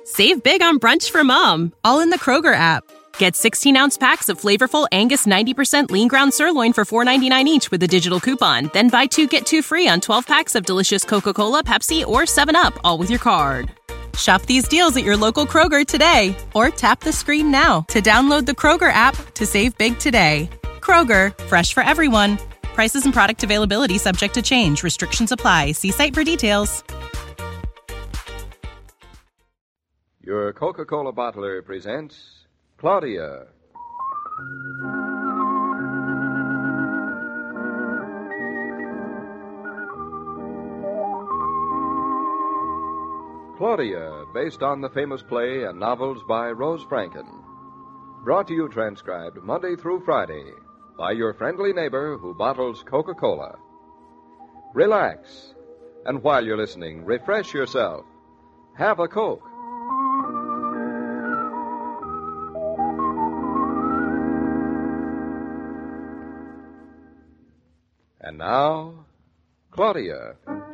Save big on brunch for mom, all in the Kroger app. Get 16-ounce packs of flavorful Angus 90% lean ground sirloin for $4.99 each with a digital coupon. Then buy 2, get 2 free on 12 packs of delicious Coca-Cola, Pepsi, or 7-Up, all with your card. Shop these deals at your local Kroger today, or tap the screen now to download the Kroger app to save big today. Kroger, fresh for everyone. Prices and product availability subject to change. Restrictions apply. See site for details. Your Coca-Cola bottler presents Claudia. Claudia, based on the famous play and novels by Rose Franken. Brought to you transcribed Monday through Friday by your friendly neighbor who bottles Coca-Cola. Relax, and while you're listening, refresh yourself. Have a Coke. And now, Claudia.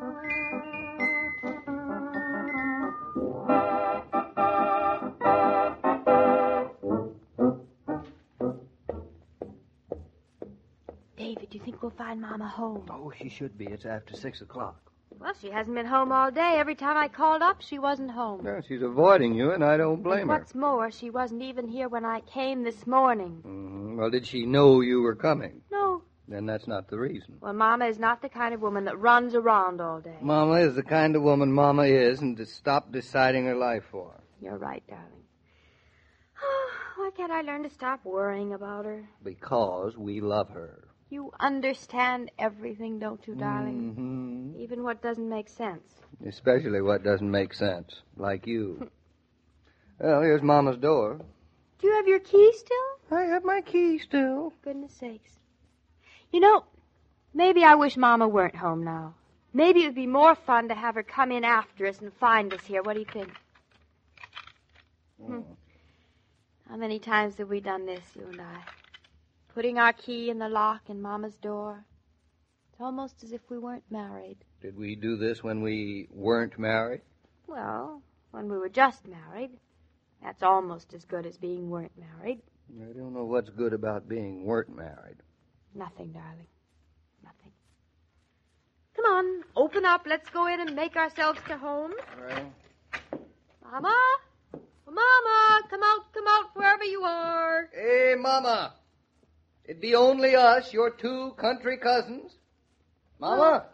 David, do you think we'll find Mama home? Oh, she should be. It's after 6 o'clock. Well, she hasn't been home all day. Every time I called up, she wasn't home. No, she's avoiding you, and I don't blame and her. What's more, she wasn't even here when I came this morning. Well, did she know you were coming? No. Then that's not the reason. Well, Mama is not the kind of woman that runs around all day. Mama is the kind of woman Mama is, and to stop deciding her life for. You're right, darling. Why can't I learn to stop worrying about her? Because we love her. You understand everything, don't you, darling? Mm-hmm. Even what doesn't make sense. Especially what doesn't make sense, like you. Well, here's Mama's door. Do you have your key still? I have my key still. Goodness sakes. You know, maybe I wish Mama weren't home now. Maybe it would be more fun to have her come in after us and find us here. What do you think? How many times have we done this, you and I? Putting our key in the lock in Mama's door. It's almost as if we weren't married. Did we do this when we weren't married? Well, when we were just married. That's almost as good as being weren't married. I don't know what's good about being weren't married. Nothing, darling. Nothing. Come on, open up. Let's go in and make ourselves to home. All right. Mama? Mama, come out, wherever you are. Hey, Mama. It'd be only us, your 2 country cousins. Mama?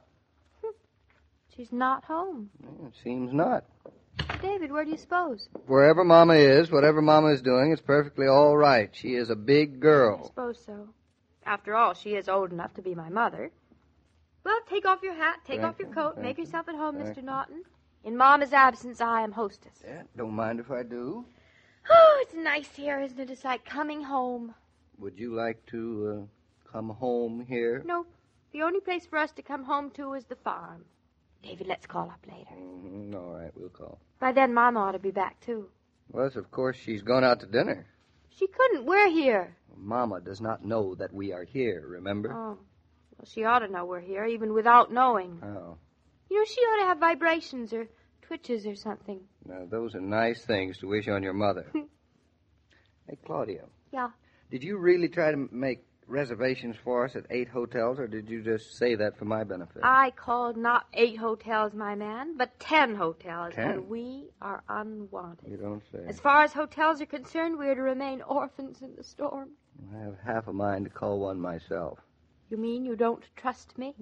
She's not home. It seems not. David, where do you suppose? Wherever Mama is, whatever Mama is doing, it's perfectly all right. She is a big girl. I suppose so. After all, she is old enough to be my mother. Well, take off your hat, take off your coat, make yourself at home, Mr. Norton. In Mama's absence, I am hostess. Yeah, don't mind if I do. Oh, it's nice here, isn't it? It's like coming home. Would you like to come home here? No, the only place for us to come home to is the farm. David, let's call up later. All right, we'll call. By then, Mama ought to be back, too. Well, of course, she's gone out to dinner. She couldn't. We're here. Mama does not know that we are here, remember? Oh. Well, she ought to know we're here, even without knowing. Oh. You know, she ought to have vibrations or twitches or something. Now, those are nice things to wish on your mother. Hey, Claudia. Yeah. Did you really try to make reservations for us at 8 hotels, or did you just say that for my benefit? I called not 8 hotels, my man, but 10 hotels. 10? And we are unwanted. You don't say. As far as hotels are concerned, we are to remain orphans in the storm. I have half a mind to call one myself. You mean you don't trust me?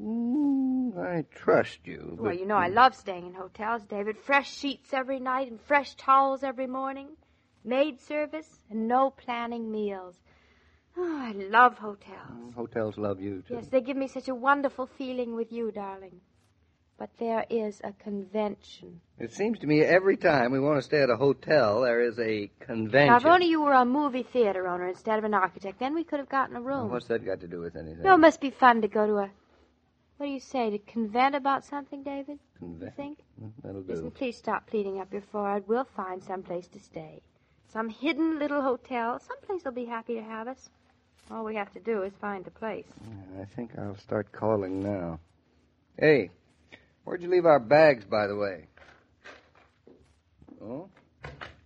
I trust you. Well, you know I love staying in hotels, David. Fresh sheets every night and fresh towels every morning. Maid service and no planning meals. Oh, I love hotels. Hotels love you, too. Yes, they give me such a wonderful feeling with you, darling. But there is a convention. It seems to me every time we want to stay at a hotel, there is a convention. Now, if only you were a movie theater owner instead of an architect, then we could have gotten a room. Well, what's that got to do with anything? No, it must be fun to go to a... What do you say, to convent about something, David? Convent? You think? That'll do. Listen, please stop pleating up your forehead. We'll find some place to stay. Some hidden little hotel. Someplace will be happy to have us. All we have to do is find a place. I think I'll start calling now. Hey, where'd you leave our bags, by the way? Oh?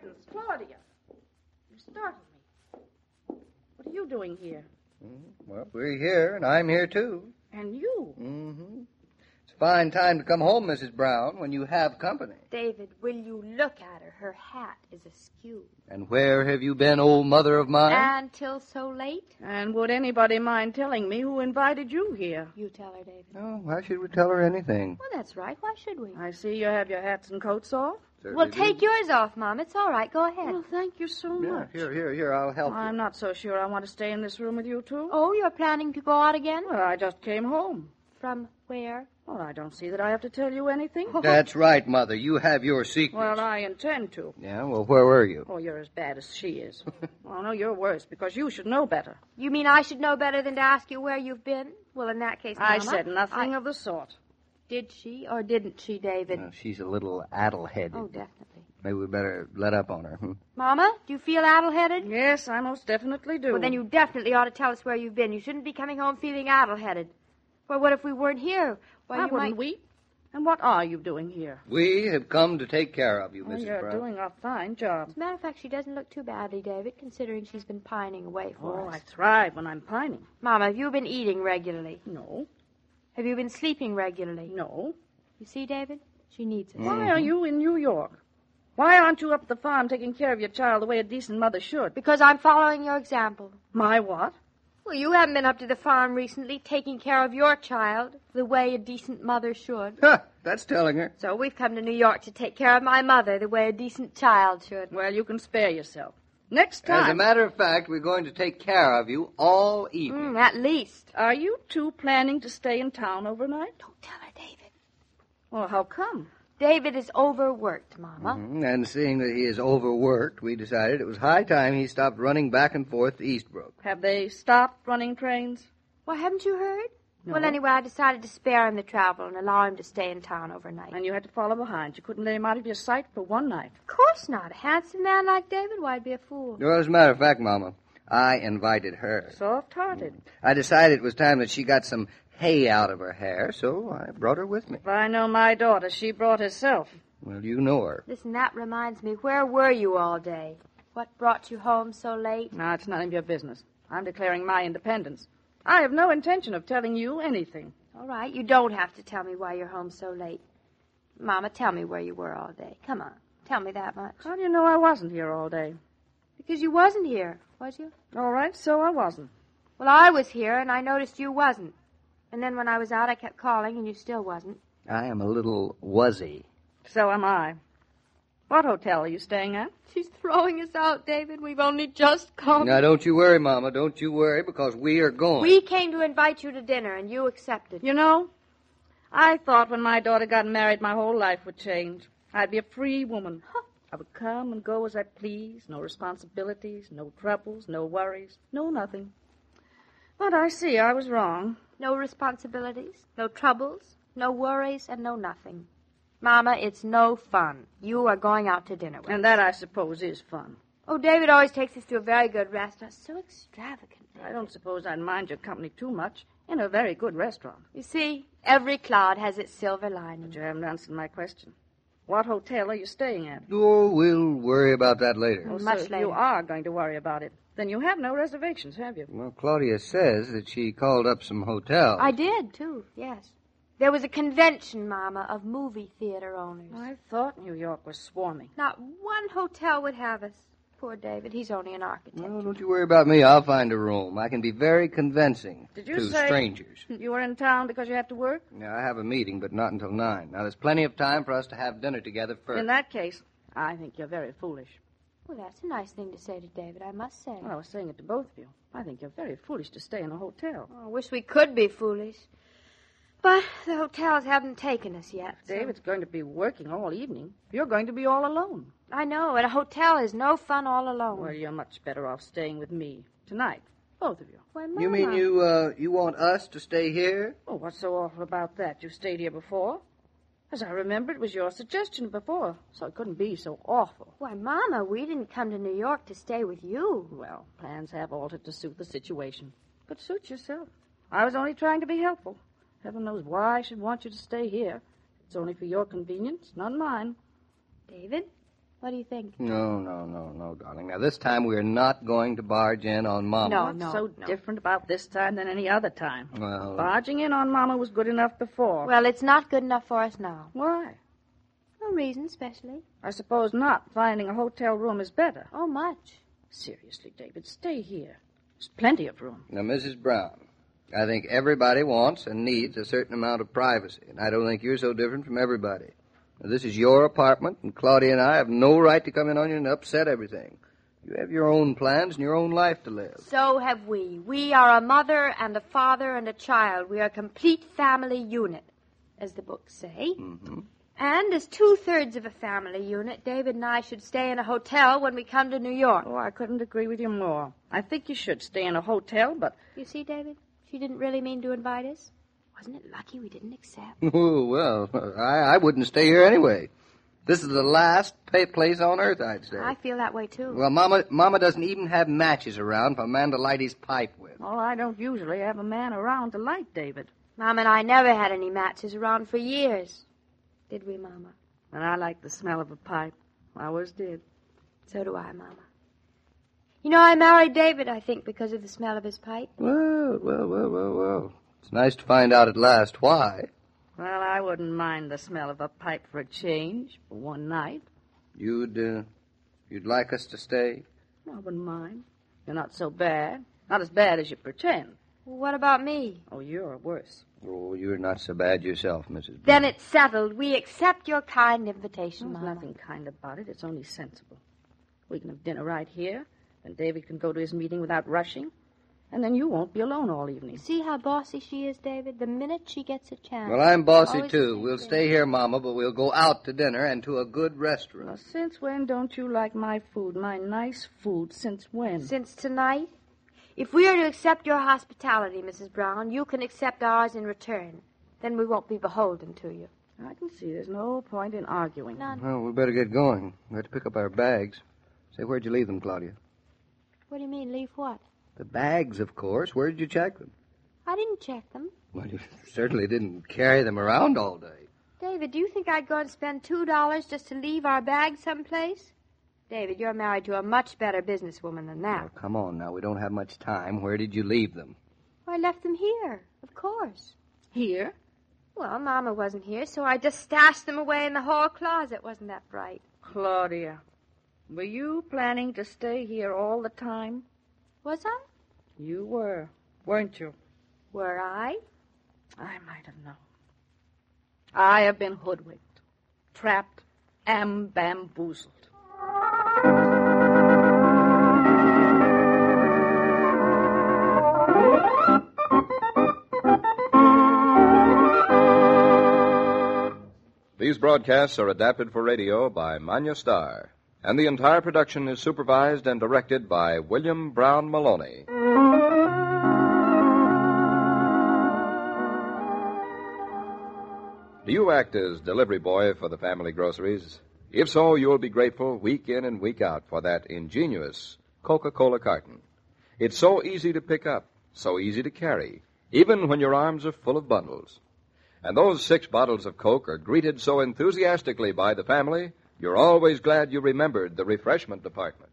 heavens, Claudia. You startled me. What are you doing here? Well, we're here, and I'm here, too. And you? Mm-hmm. It's a fine time to come home, Mrs. Brown, when you have company. David, will you look at her? Her hat is askew. And where have you been, old mother of mine? Until so late? And would anybody mind telling me who invited you here? You tell her, David. Oh, why should we tell her anything? Well, that's right. Why should we? I see you have your hats and coats off. Well, take yours off, Mom. It's all right. Go ahead. Well, thank you so much. Here, I'll help you. I'm not so sure I want to stay in this room with you two. Oh, you're planning to go out again? Well, I just came home. From where? Well, I don't see that I have to tell you anything. That's right, Mother. You have your secrets. Well, I intend to. Yeah, well, where were you? Oh, you're as bad as she is. Oh, no, you're worse, because you should know better. You mean I should know better than to ask you where you've been? Well, in that case, Mama, I said nothing of the sort. Did she or didn't she, David? She's a little addle-headed. Oh, definitely. Maybe we better let up on her, Mama, do you feel addle-headed? Yes, I most definitely do. Well, then you definitely ought to tell us where you've been. You shouldn't be coming home feeling addle-headed. Well, what if we weren't here? Why wouldn't we? And what are you doing here? We have come to take care of you, Well, Mrs. you're Brown. doing a fine job. As a matter of fact, she doesn't look too badly, David, considering she's been pining away for Oh, us. I thrive when I'm pining. Mama, have you been eating regularly? No, Have you been sleeping regularly? no. You see, David? She needs us. Why are you in New York? Why aren't you up at the farm taking care of your child the way a decent mother should? Because I'm following your example. My what? Well, you haven't been up to the farm recently taking care of your child the way a decent mother should. Huh, that's telling her. So we've come to New York to take care of my mother the way a decent child should. Well, you can spare yourself. Next time. As a matter of fact, we're going to take care of you all evening. At least. Are you two planning to stay in town overnight? Don't tell her, David. Well, how come? David is overworked, Mama. And seeing that he is overworked, we decided it was high time he stopped running back and forth to Eastbrook. Have they stopped running trains? Well, haven't you heard? No. Well, anyway, I decided to spare him the travel and allow him to stay in town overnight. And you had to follow behind. You couldn't let him out of your sight for one night. Of course not. A handsome man like David? Why, I'd be a fool. Well, as a matter of fact, Mama, I invited her. Soft-hearted. I decided it was time that she got some hay out of her hair, so I brought her with me. If I know my daughter, she brought herself. Well, you know her. Listen, that reminds me, where were you all day? What brought you home so late? No, it's none of your business. I'm declaring my independence. I have no intention of telling you anything. All right, you don't have to tell me why you're home so late. Mama, tell me where you were all day. Come on, tell me that much. How do you know I wasn't here all day? Because you wasn't here, was you? All right, so I wasn't. Well, I was here, and I noticed you wasn't. And then when I was out, I kept calling, and you still wasn't. I am a little wuzzy. So am I. What hotel are you staying at? She's throwing us out, David. We've only just come. Now, don't you worry, Mama. Don't you worry, because we are going. We came to invite you to dinner, and you accepted. You know, I thought when my daughter got married, my whole life would change. I'd be a free woman. I would come and go as I pleased. No responsibilities, no troubles, no worries, no nothing. But I see I was wrong. No responsibilities, no troubles, no worries, and no nothing. Mama, it's no fun. You are going out to dinner with us. And that, I suppose, is fun. Oh, David always takes us to a very good restaurant. So extravagant, David. I don't suppose I'd mind your company too much in a very good restaurant. You see, every cloud has its silver lining. But you haven't answered my question. What hotel are you staying at? Oh, we'll worry about that later. Oh, Much so later. you are going to worry about it. Then you have no reservations, have you? Well, Claudia says that she called up some hotels. I did, too, yes. There was a convention, Mama, of movie theater owners. I thought New York was swarming. Not one hotel would have us. Poor David, he's only an architect. Well, don't you worry about me. I'll find a room. I can be very convincing Did you to say- strangers. You were in town because you had to work? Now, I have a meeting, but not until 9. Now, there's plenty of time for us to have dinner together first. In that case, I think you're very foolish. Well, that's a nice thing to say to David, I must say. Well, I was saying it to both of you. I think you're very foolish to stay in a hotel. I wish we could be foolish. But the hotels haven't taken us yet. so- David's going to be working all evening. You're going to be all alone. I know, and a hotel is no fun all alone. Well, you're much better off staying with me tonight. Both of you. Why, Mama. You mean you want us to stay here? Oh, what's so awful about that? You stayed here before. As I remember, it was your suggestion before, so it couldn't be so awful. Why, Mama, we didn't come to New York to stay with you. Well, plans have altered to suit the situation. But suit yourself. I was only trying to be helpful. Heaven knows why I should want you to stay here. It's only for your convenience, not mine. David, What do you think? No, darling. Now, this time we're not going to barge in on Mama. What's so different about this time than any other time? Well... Barging in on Mama was good enough before. Well, it's not good enough for us now. Why? No reason, especially. I suppose not. Finding a hotel room is better. Oh, much. Seriously, David, stay here. There's plenty of room. Now, Mrs. Brown, I think everybody wants and needs a certain amount of privacy, and I don't think you're so different from everybody. Now, this is your apartment, and Claudia and I have no right to come in on you and upset everything. You have your own plans and your own life to live. So have we. We are a mother and a father and a child. We are a complete family unit, as the books say. Mm-hmm. And as 2/3 of a family unit, David and I should stay in a hotel when we come to New York. Oh, I couldn't agree with you more. I think you should stay in a hotel, but... You see, David, she didn't really mean to invite us. Wasn't it lucky we didn't accept? Oh, well, I wouldn't stay here anyway. This is the last place on earth, I'd say. I feel that way, too. Well, Mama doesn't even have matches around for a man to light his pipe with. Well, I don't usually have a man around to light, David. Mom and I never had any matches around for years. Did we, Mama? And I like the smell of a pipe. I always did. So do I, Mama. You know, I married David, I think, because of the smell of his pipe. Well. It's nice to find out at last why. Well, I wouldn't mind the smell of a pipe for a change, for one night. You'd like us to stay? I wouldn't mind. You're not so bad. Not as bad as you pretend. Well, what about me? Oh, you're worse. Oh, you're not so bad yourself, Mrs. Brown. Then it's settled. We accept your kind invitation, There's Mama. nothing kind about it. It's only sensible. We can have dinner right here, and David can go to his meeting without rushing, and then you won't be alone all evening. See how bossy she is, David? The minute she gets a chance. Well, I'm bossy, Always too. We'll stay here, Mama, but we'll go out to dinner and to a good restaurant. Well, since when don't you like my food, my nice food? Since when? Since tonight? If we are to accept your hospitality, Mrs. Brown, you can accept ours in return. Then we won't be beholden to you. I can see there's no point in arguing. None. Well, we better get going. We have to pick up our bags. Say, where'd you leave them, Claudia? What do you mean, leave what? The bags, of course. Where did you check them? I didn't check them. Well, you certainly didn't carry them around all day. David, do you think I'd go and spend $2 just to leave our bags someplace? David, you're married to a much better businesswoman than that. Well, come on now. We don't have much time. Where did you leave them? I left them here, of course. Here? Well, Mama wasn't here, so I just stashed them away in the hall closet. Wasn't that bright? Claudia, were you planning to stay here all the time? Was I? You were, weren't you? Were I? I might have known. I have been hoodwinked, trapped, and bamboozled. These broadcasts are adapted for radio by Manya Starr, and the entire production is supervised and directed by William Brown Maloney. Do you act as delivery boy for the family groceries? If so, you'll be grateful week in and week out for that ingenious Coca-Cola carton. It's so easy to pick up, so easy to carry, even when your arms are full of bundles. And those 6 bottles of Coke are greeted so enthusiastically by the family, you're always glad you remembered the refreshment department.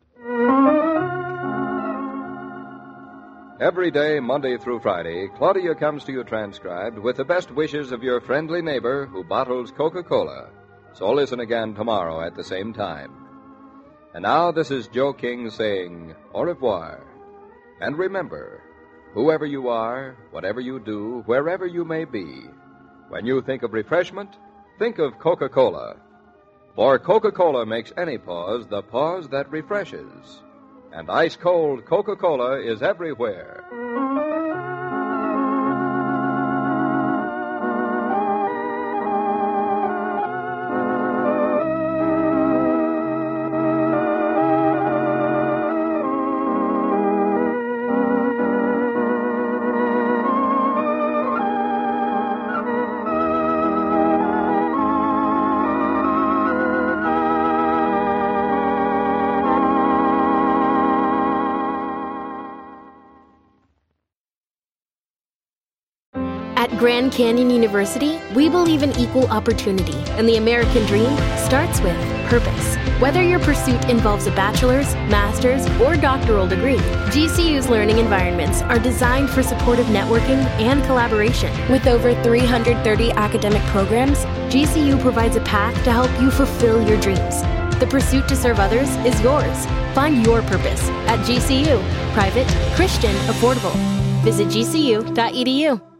Every day, Monday through Friday, Claudia comes to you transcribed with the best wishes of your friendly neighbor who bottles Coca-Cola. So listen again tomorrow at the same time. And now this is Joe King saying au revoir. And remember, whoever you are, whatever you do, wherever you may be, when you think of refreshment, think of Coca-Cola. For Coca-Cola makes any pause the pause that refreshes. And ice-cold Coca-Cola is everywhere. Grand Canyon University, we believe in equal opportunity, and the American dream starts with purpose. Whether your pursuit involves a bachelor's, master's, or doctoral degree, GCU's learning environments are designed for supportive networking and collaboration. With over 330 academic programs, GCU provides a path to help you fulfill your dreams. The pursuit to serve others is yours. Find your purpose at GCU. Private, Christian, affordable. Visit gcu.edu.